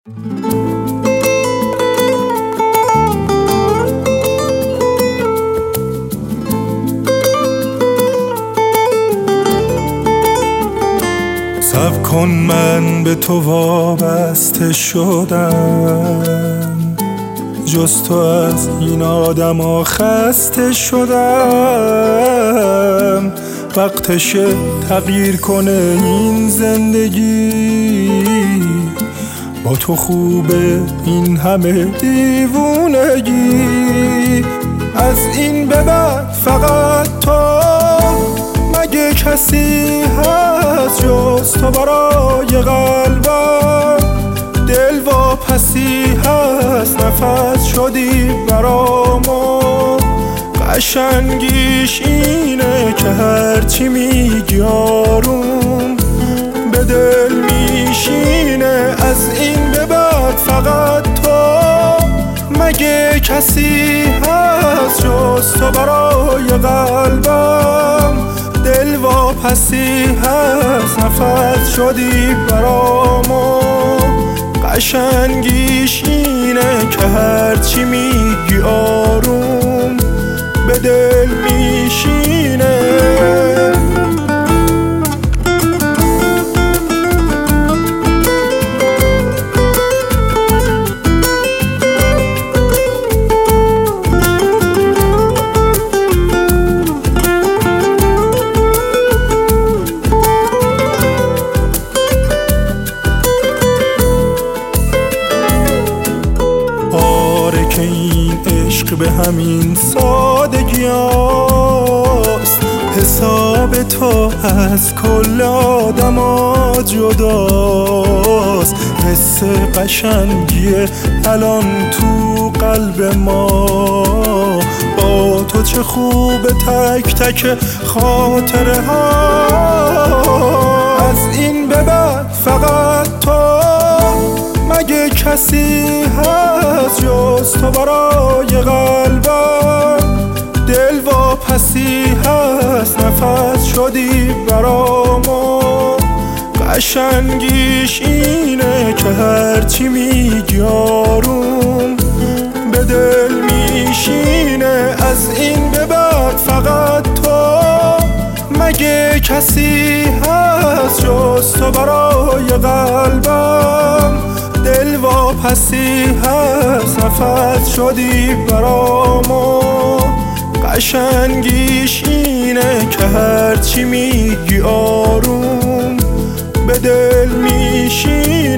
صبر کن من به تو وابسته شدم، جز تو از این آدما خسته شدم. وقتشه تغییر کنه این زندگی، با تو خوبه این همه دیوونگی. از این به بعد فقط تو، مگه کسی هست جز تو برای قلبم؟ دل واپسی هست، نفس شدی برامو. قشنگیش اینه که هرچی میگی آروم به دل میشینه. از این به بعد فقط تو، مگه کسی هست جز تو برای قلبم؟ دل واپسی هست، نفس شدی برامو. قشنگیش اینه که هرچی میگی آروم به دل میشینه. که این عشق به همین سادگی هست، حساب تو از کل آدم ها جداست. حس قشنگیه الان تو قلب ما، با تو چه خوبه تک تک خاطره ها. از این به بعد فقط تو، مگه کسی هست جز تو برای قلبم؟ دل واپسی هست، نفس شدی برامو. قشنگیش اینه که هرچی میگی آروم به دل میشینه. از این به بعد فقط تو، مگه کسی هست جز تو برای قلبم؟ دل واپسی هست، نفس شدی برامو. قشنگیش اینه که هرچی میگی آروم به دل میشینه.